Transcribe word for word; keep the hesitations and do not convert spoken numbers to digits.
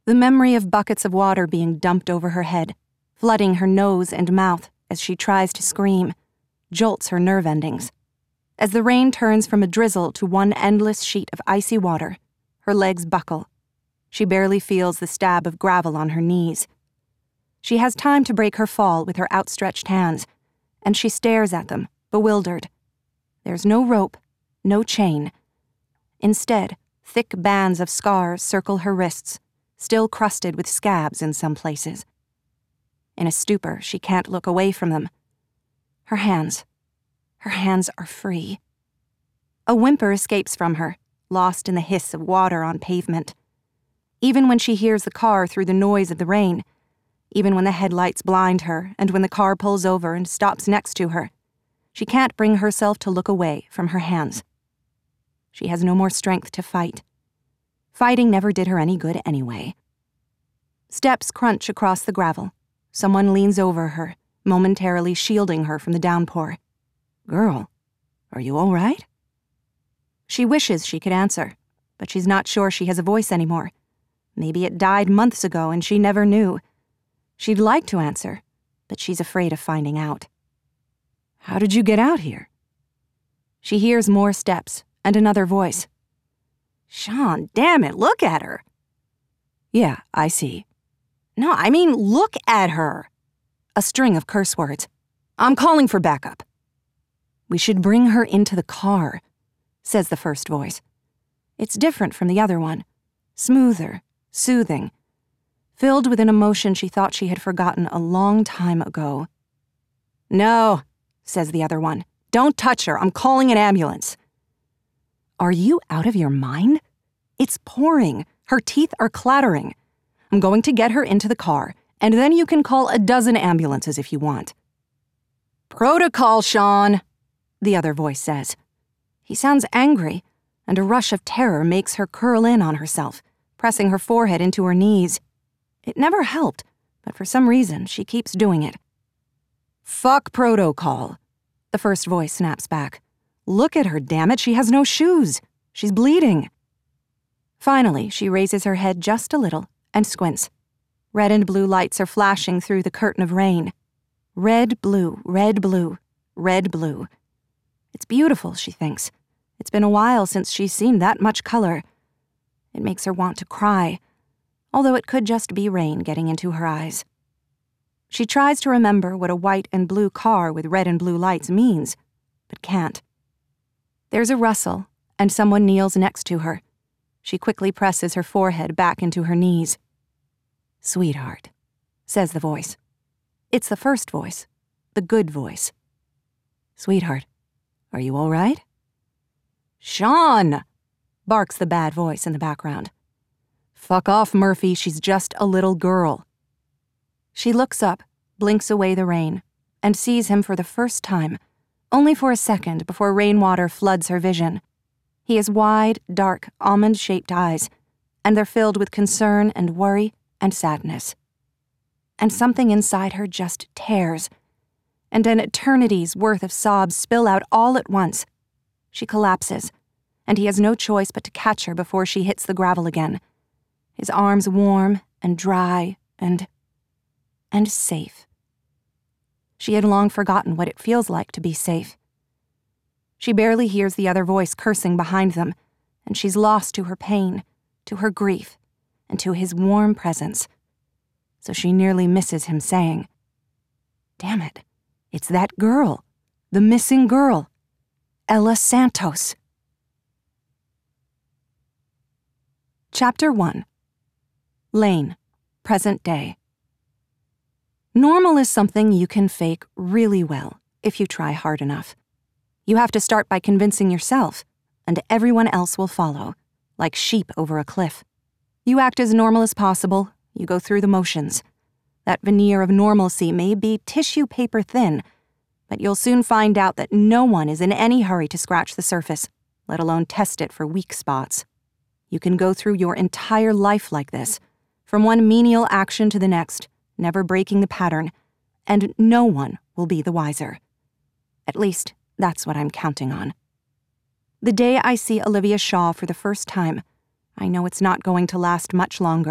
The memory of buckets of water being dumped over her head, flooding her nose and mouth as she tries to scream, jolts her nerve endings. As the rain turns from a drizzle to one endless sheet of icy water, her legs buckle. She barely feels the stab of gravel on her knees. She has time to break her fall with her outstretched hands, and she stares at them, bewildered. There's no rope, no chain. Instead, thick bands of scars circle her wrists, still crusted with scabs in some places. In a stupor, she can't look away from them. Her hands. Her hands are free. A whimper escapes from her, lost in the hiss of water on pavement. Even when she hears the car through the noise of the rain, even when the headlights blind her and when the car pulls over and stops next to her, she can't bring herself to look away from her hands. She has no more strength to fight. Fighting never did her any good anyway. Steps crunch across the gravel. Someone leans over her, momentarily shielding her from the downpour. "Girl, are you all right?" She wishes she could answer, but she's not sure she has a voice anymore. Maybe it died months ago and she never knew. She'd like to answer, but she's afraid of finding out. "How did you get out here?" She hears more steps and another voice. "Sean, damn it, look at her." "Yeah, I see." "No, I mean, look at her." A string of curse words. "I'm calling for backup." "We should bring her into the car," says the first voice. It's different from the other one. Smoother, soothing, filled with an emotion she thought she had forgotten a long time ago. "No," says the other one. "Don't touch her. I'm calling an ambulance." "Are you out of your mind? It's pouring. Her teeth are clattering. I'm going to get her into the car, and then you can call a dozen ambulances if you want." "Protocol, Sean," the other voice says. He sounds angry, and a rush of terror makes her curl in on herself, pressing her forehead into her knees. It never helped, but for some reason she keeps doing it. "Fuck protocol," the first voice snaps back. "Look at her, damn it, she has no shoes. She's bleeding." Finally, she raises her head just a little and squints. Red and blue lights are flashing through the curtain of rain. Red, blue, red, blue, red, blue. It's beautiful, she thinks. It's been a while since she's seen that much color. It makes her want to cry, although it could just be rain getting into her eyes. She tries to remember what a white and blue car with red and blue lights means, but can't. There's a rustle, and someone kneels next to her. She quickly presses her forehead back into her knees. "Sweetheart," says the voice. It's the first voice, the good voice. "Sweetheart, are you all right?" "Sean!" barks the bad voice in the background. "Fuck off, Murphy, she's just a little girl." She looks up, blinks away the rain, and sees him for the first time, only for a second before rainwater floods her vision. He has wide, dark, almond-shaped eyes, and they're filled with concern and worry and sadness. And something inside her just tears, and an eternity's worth of sobs spill out all at once. She collapses, and he has no choice but to catch her before she hits the gravel again. His arms warm and dry and... and safe. She had long forgotten what it feels like to be safe. She barely hears the other voice cursing behind them, and she's lost to her pain, to her grief, and to his warm presence. So she nearly misses him saying, "Damn it, it's that girl, the missing girl, Ella Santos." Chapter one. Lane, present day. Normal is something you can fake really well if you try hard enough. You have to start by convincing yourself, and everyone else will follow, like sheep over a cliff. You act as normal as possible, you go through the motions. That veneer of normalcy may be tissue paper thin, but you'll soon find out that no one is in any hurry to scratch the surface, let alone test it for weak spots. You can go through your entire life like this, from one menial action to the next, never breaking the pattern, and no one will be the wiser. At least, that's what I'm counting on. The day I see Olivia Shaw for the first time, I know it's not going to last much longer.